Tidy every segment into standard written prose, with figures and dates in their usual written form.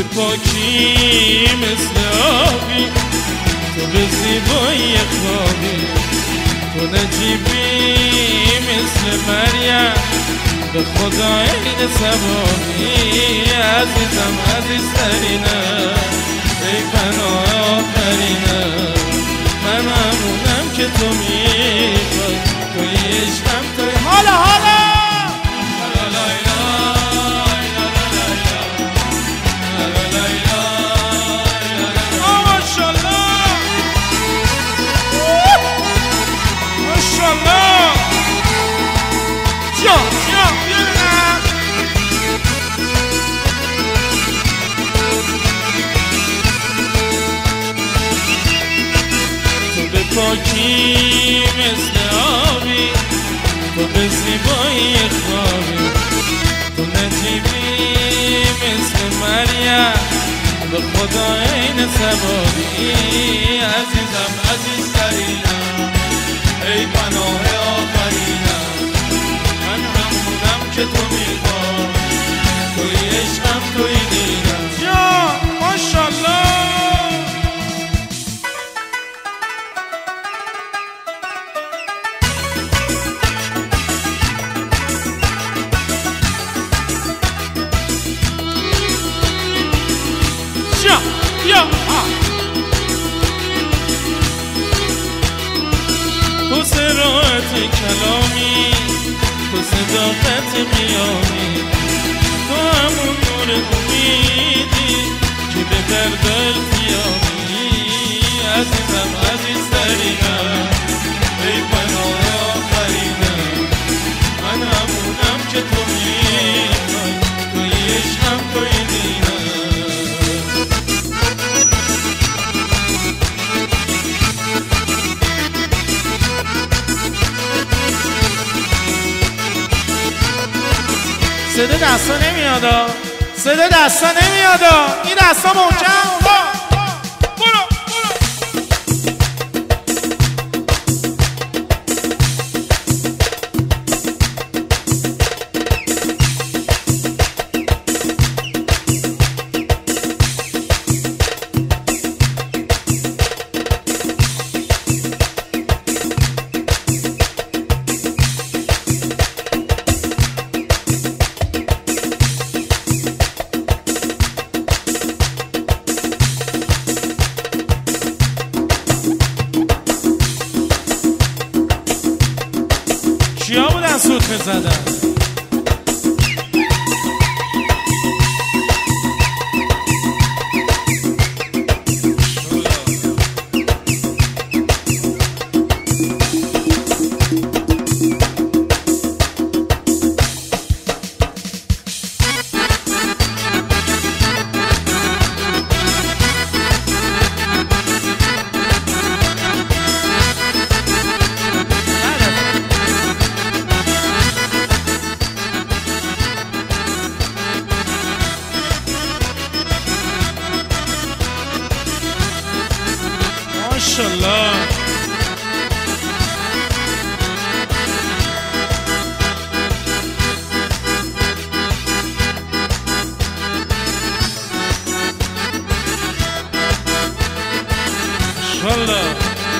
پاکی مثل آبی، تو به زیبایی خوابی، تو نجیبی مثل مریم، به خدا عین سوابی. عزیزم عزیزترینم، ای پناه آخرینم، من همونم که تو میخوای، توی عشقم توی حالا حالا پاکی مثل آبی، تو به زیبایی خوابی، تو نجیبی مثل مریم، به خدا عین سوابی. عزیزم عزیزترینم، ای پناه آخرینم، من همونم که تو میخوای، توی عشقم توی دینم. یا ماشالله. تو صراحت کلامی، تو صداقت قیامی، تو همون نور امیدی که به درد التیامی. عزیزم عزیزترینم، ای پناه آخرینم، من همونم که تو میخوای، توی عشقم توی دینم. صدا دستا نمیادا، صدا دستا نمیادا، این دستا محکم. برو چیا بودن سوت میزدن؟ ماشالله. ماشالله.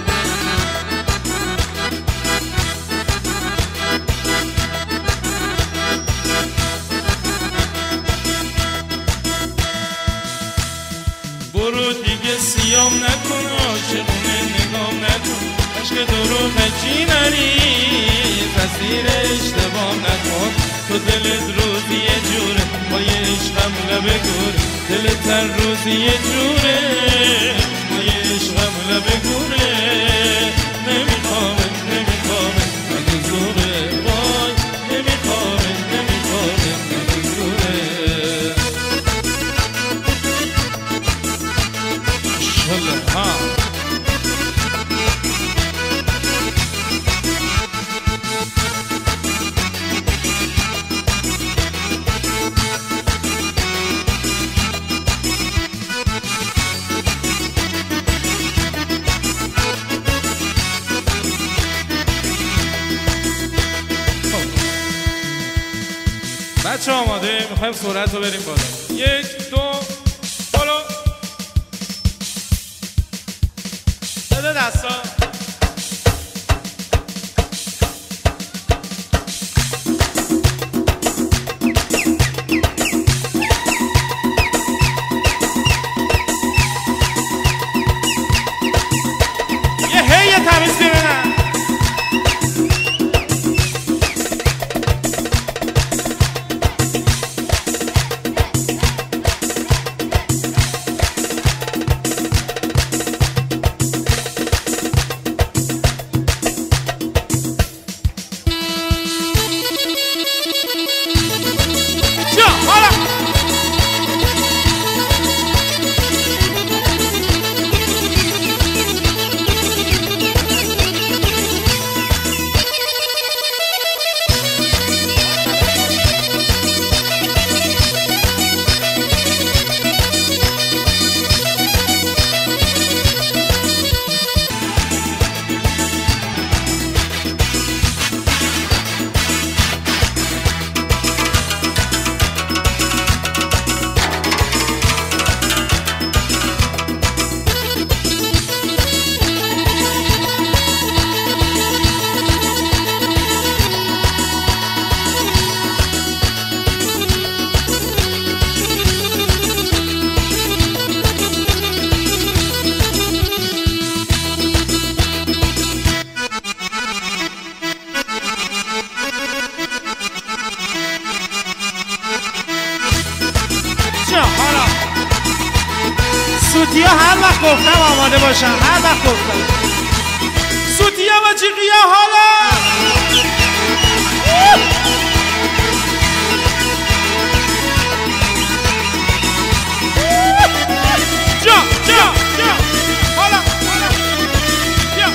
برو دیگه سیام نکن، عاشقونه نگام نکن، عشق دروغی نری، تاثیر اشتباه نکن. تو دلت روزی یه جوره، با یه عشقم لبه گوره، دلت هر روزی یه جوره، با یه عشقم لبه گوره. نمیخوامه نمیخوامه اگه زوره، وای نمیخوامه نمیخوامه اگه زوره. ماشالله. ها بچه آماده؟ میخوایم سرعت رو بریم بالا. 1 2 بالا دستا یه هی تمیز ببینم سوتیا هر وقت گفتم آماده باشن هر وقت گفتم سوتیا و جیغیا حالا جا حالا بیا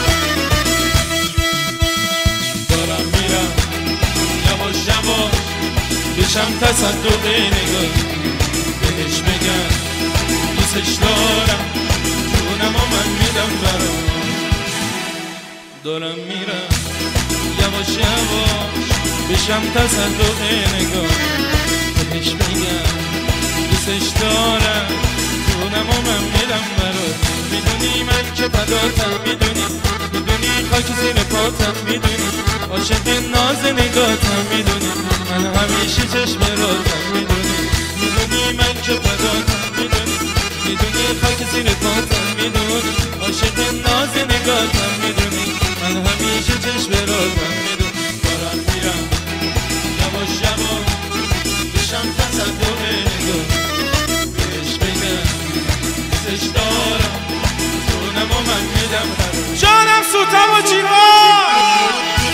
دارم میرم یواش یواش بشم تصدق نگاه بهش بگم دوستش دارم جونم و من میدم برام دارم میرم یواش یواش بشم تصدق نگاه بهش بگم دوستش دارم جونم و من میدم برام میدونی من که فداتم میدونی خاک زیر پاتم میدونی عاشق ناز نگاتم میدونی من همیشه چشم راتم میدونی من که فداتم میدونی خاک زیر پاتم میدونی عاشق ناز نگاتم میدونی من همیشه چشم راتم میدونی دارم میرم یواش یواش بشم تصدق نگاه بهش بگم دوستش دارم جونم و من میدم جانم سوتم و جیوان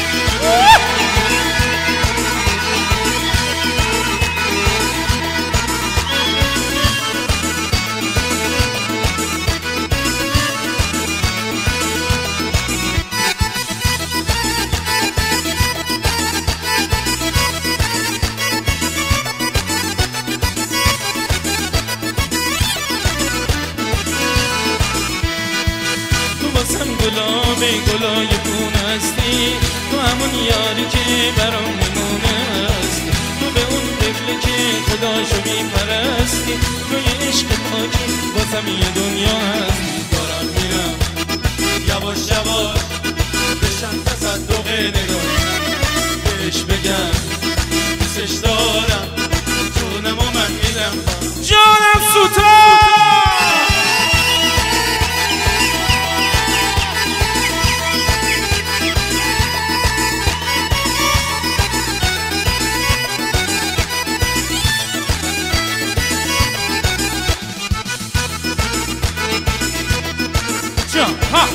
گلای خون هستی تو همون یاری که برام میمونه هستی تو به اون طفلی که خداشو میپرستی توی عشق پاکی واسم یه دنیا هستی دارم میرم یواش یواش بشم تصدق نگاه بهش بگم دوستش دارم جونم و من میدم جانم سوتا ها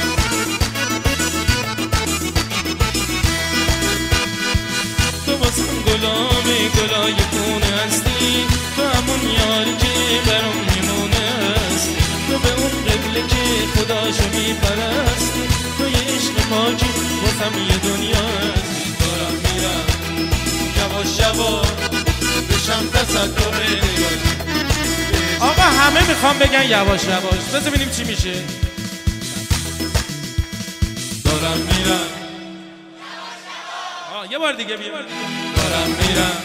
تو واسم گلای خونه هستی تو همون یاری که برام میمونه هستی تو به اون قبله که خداشو میپرستی توی عشق پاکی واسم یه دنیا هستی دارم میرم یواش یواش بشم تصدق نگاه آقا همه میخوام بگن یواش یواش بذار ببینیم چی میشه دارم میرم یه بار دیگه بیا دارم میرم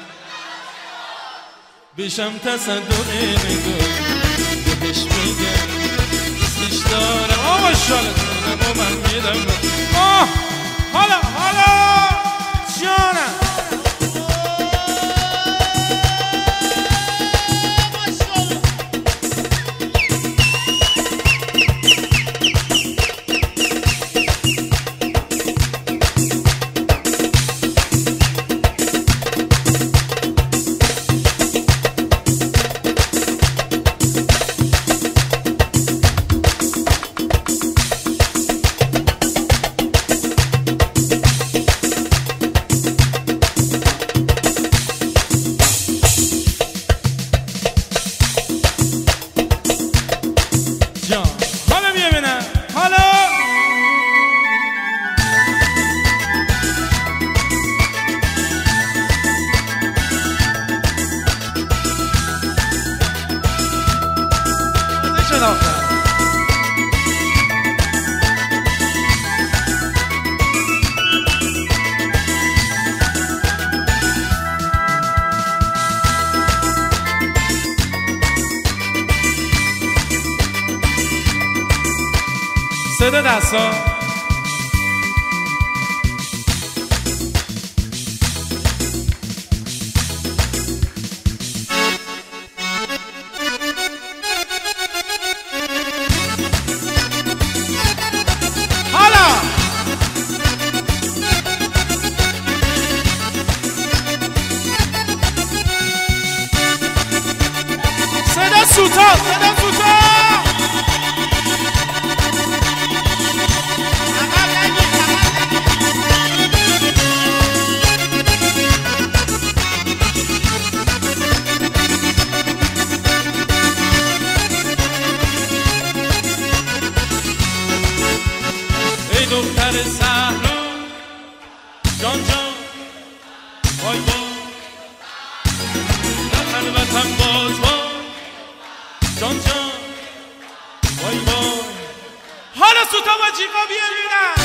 بشم تصدق نگاه بهش میگم دوستش دارم شالتونم و من میدم حالا جانم حالا ببینم حالا صدا دستا حالا صدا سوتا دختر صحرا جان وای در خلوتم باز جان وای حالا سوتا با جیغا بیار